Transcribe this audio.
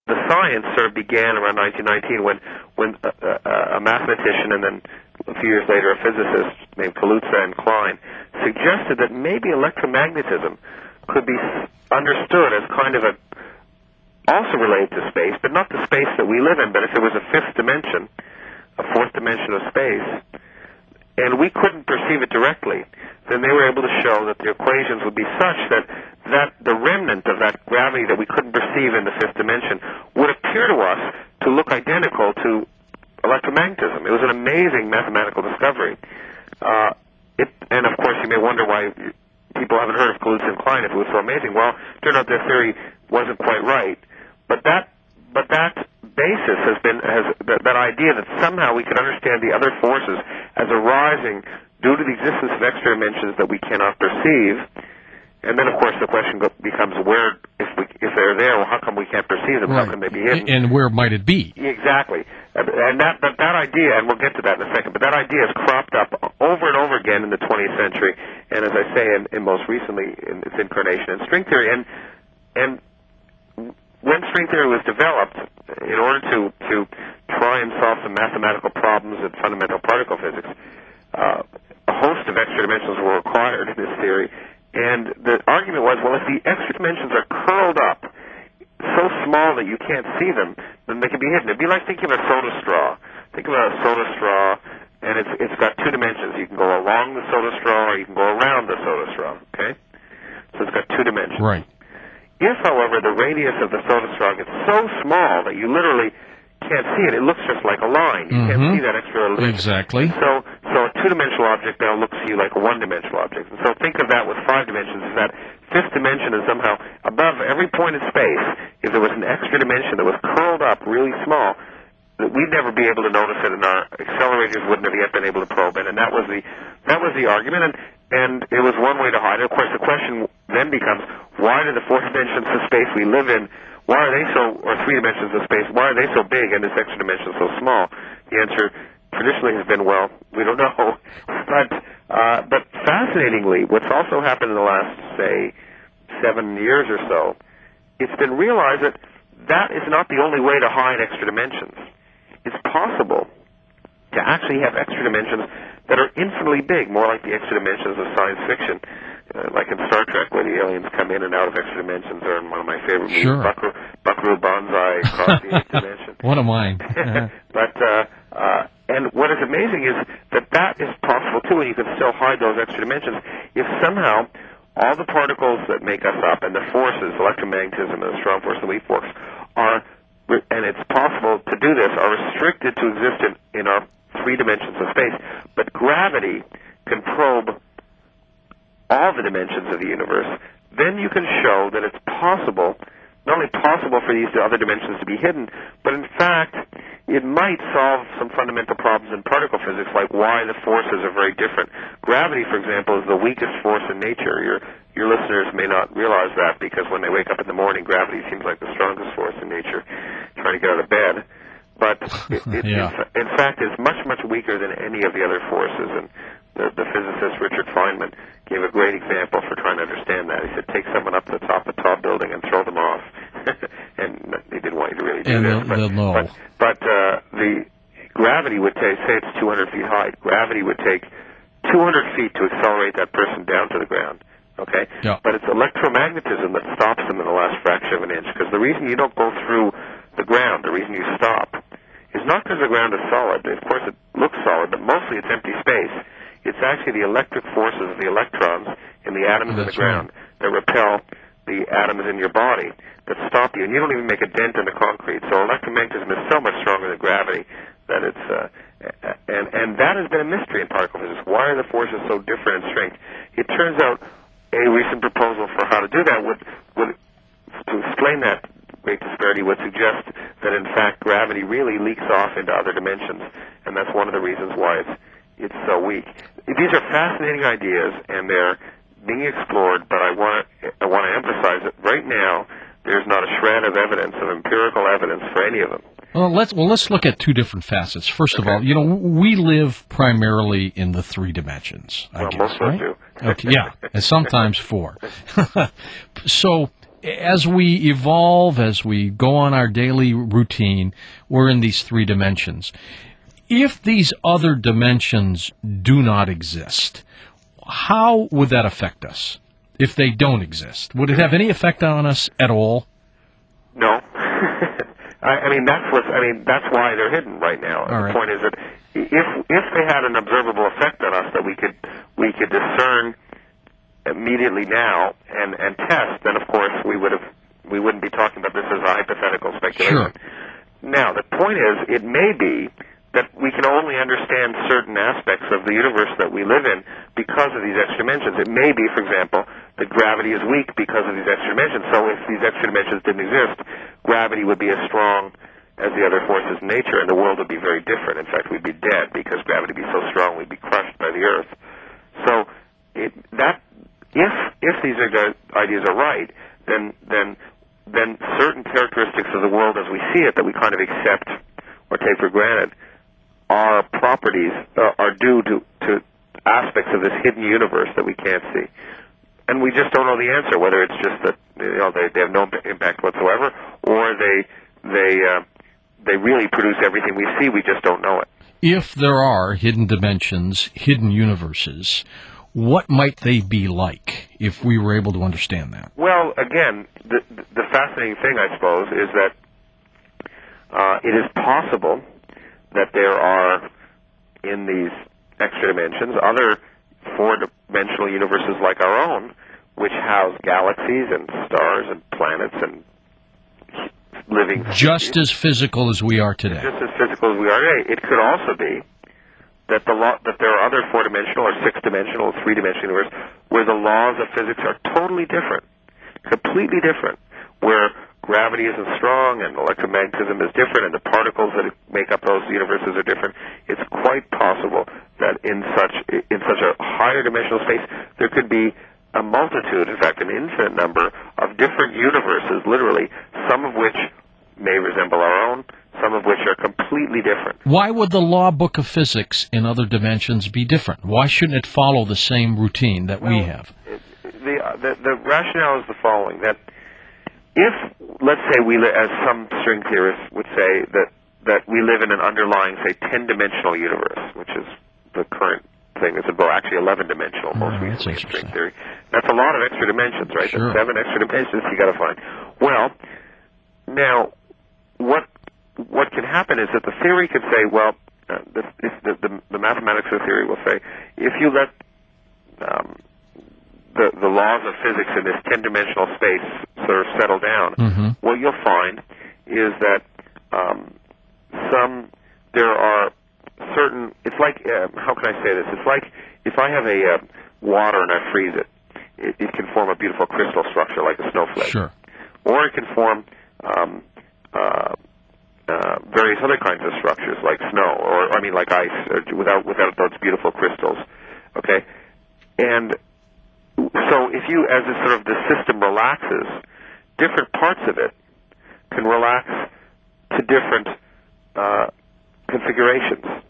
the science sort of began around 1919 when a mathematician and then a few years later a physicist named Kaluza and Klein suggested that maybe electromagnetism could be understood as kind of also related to space, but not the space that we live in, but if there was a fifth dimension, a fourth dimension of space, and we couldn't perceive it directly, then they were able to show that the equations would be such that the remnant of that gravity that we couldn't perceive in the fifth dimension would appear to us to look identical to electromagnetism. It was an amazing mathematical discovery. And of course, you may wonder why people haven't heard of Kaluza and Klein if it was so amazing. Well, it turned out their theory wasn't quite right. But that basis that idea that somehow we could understand the other forces as arising due to the existence of extra dimensions that we cannot perceive. And then, of course, the question becomes where, if they're there, well, how come we can't perceive them? Right. How can they be hidden? And where might it be? Exactly. And that idea, and we'll get to that in a second, but that idea has cropped up over and over again in the 20th century, and as I say, in most recently in its incarnation in string theory. And when string theory was developed, in order to try and solve some mathematical problems in fundamental particle physics, a host of extra dimensions were required in this theory. And the argument was, well, if the extra dimensions are curled up so small that you can't see them, then they can be hidden. It'd be like thinking of a soda straw. Think about a soda straw, and it's got two dimensions. You can go along the soda straw, or you can go around the soda straw, okay? So it's got two dimensions. Right. If, however, the radius of the soda straw gets so small that you literally can't see it, it looks just like a line. You can't see that extra dimension. Exactly. So a two-dimensional object now looks to you like a one-dimensional object. And so think of that with five dimensions, is that fifth dimension is somehow above every point in space. If there was an extra dimension that was curled up really small, we'd never be able to notice it, and our accelerators wouldn't have yet been able to probe it. And that was the argument, and it was one way to hide it. Of course, the question then becomes, why do the four dimensions of space we live in, why are they or three dimensions of space, why are they so big and this extra dimension so small? The answer traditionally has been, well, we don't know. But fascinatingly, what's also happened in the last, say, 7 years or so, it's been realized that that is not the only way to hide extra dimensions. It's possible to actually have extra dimensions that are infinitely big, more like the extra dimensions of science fiction, like in Star Trek, where the aliens come in and out of extra dimensions, or in one of my favorite movies, Buckaroo Banzai, Across the Eighth Dimension. One of mine. And what is amazing is that is possible too, and you can still hide those extra dimensions if somehow all the particles that make us up and the forces, electromagnetism and the strong force and the weak force, and it's possible to do this, are restricted to exist in our three dimensions of space. But gravity can probe all the dimensions of the universe. Then you can show that it's possible, not only possible for these other dimensions to be hidden, but in fact, it might solve some fundamental problems in particle physics, like why the forces are very different. Gravity, for example, is the weakest force in nature. Your listeners may not realize that, because when they wake up in the morning, gravity seems like the strongest force in nature, trying to get out of bed. But in fact, it's much, much weaker than any of the other forces. And the physicist Richard Feynman gave a great example for trying to understand that. He said, take someone up to the top of a tall building and throw them off. And he didn't want you to really do this. But the gravity would take, say it's 200 feet high, gravity would take 200 feet to accelerate that person down to the ground. Okay? Yeah. But it's electromagnetism that stops them in the last fraction of an inch. Because the reason you don't go through the ground, the reason you stop, is not because the ground is solid. Of course, it looks solid, but mostly it's empty space. It's actually the electric forces of the electrons in the atoms in the ground that repel the atoms in your body that stop you. And you don't even make a dent in the concrete. So electromagnetism is so much stronger than gravity that it's... and that has been a mystery in particle physics. Why are the forces so different in strength? It turns out a recent proposal for how to do that would to explain that great disparity would suggest that, in fact, gravity really leaks off into other dimensions, and that's one of the reasons why it's so weak. These are fascinating ideas, and they're being explored, but I want to emphasize that right now there's not a shred of evidence, of empirical evidence for any of them. Well, let's look at two different facets. First of all, we live primarily in the three dimensions, I guess, most of us do. Okay, yeah, and sometimes four. So as we evolve, as we go on our daily routine, we're in these three dimensions. If these other dimensions do not exist, how would that affect us? If they don't exist, would it have any effect on us at all? No. That's why they're hidden right now. All right. The point is that if they had an observable effect on us that we could discern immediately now and test, then of course we wouldn't be talking about this as a hypothetical speculation. Sure. Now the point is, it may be that we can only understand certain aspects of the universe that we live in because of these extra dimensions. It may be, for example, that gravity is weak because of these extra dimensions. So if these extra dimensions didn't exist, gravity would be as strong as the other forces in nature, and the world would be very different. In fact, we'd be dead because gravity would be so strong we'd be crushed by the Earth. So if these ideas are right, then certain characteristics of the world as we see it that we kind of accept or take for granted are properties are due to aspects of this hidden universe that we can't see, and we just don't know the answer. Whether it's just that they have no impact whatsoever, or they really produce everything we see. We just don't know it. If there are hidden dimensions, hidden universes, what might they be like if we were able to understand that? Well, again, the fascinating thing, I suppose, is that it is possible that there are, in these extra dimensions, other four-dimensional universes like our own, which house galaxies and stars and planets and living just as physical as we are today. Just as physical as we are today. It could also be that that there are other four-dimensional or six-dimensional, three-dimensional universes where the laws of physics are totally different, completely different, where gravity isn't strong and electromagnetism is different and the particles that make up those universes are different. It's quite possible that in such a higher dimensional space there could be a multitude, in fact an infinite number of different universes, literally, some of which may resemble our own, some of which are completely different. Why would the law book of physics in other dimensions be different? Why shouldn't it follow the same routine that we have? The rationale is the following, that if, let's say, as some string theorists would say, that we live in an underlying, say, 10-dimensional universe, which is the current thing, it's actually 11-dimensional, most recently in string theory. That's a lot of extra dimensions, right? Sure. That's 7 extra dimensions you got to find. Well, now, what can happen is that the theory could say, well, the mathematics of the theory will say, if you let the laws of physics in this 10-dimensional space sort of settle down, what you'll find is that there are certain, it's like, how can I say this? It's like if I have a water and I freeze it, it can form a beautiful crystal structure like a snowflake. Sure. Or it can form various other kinds of structures like snow, or like ice, without those beautiful crystals. Okay, and so if you, as the system relaxes, different parts of it can relax to different configurations.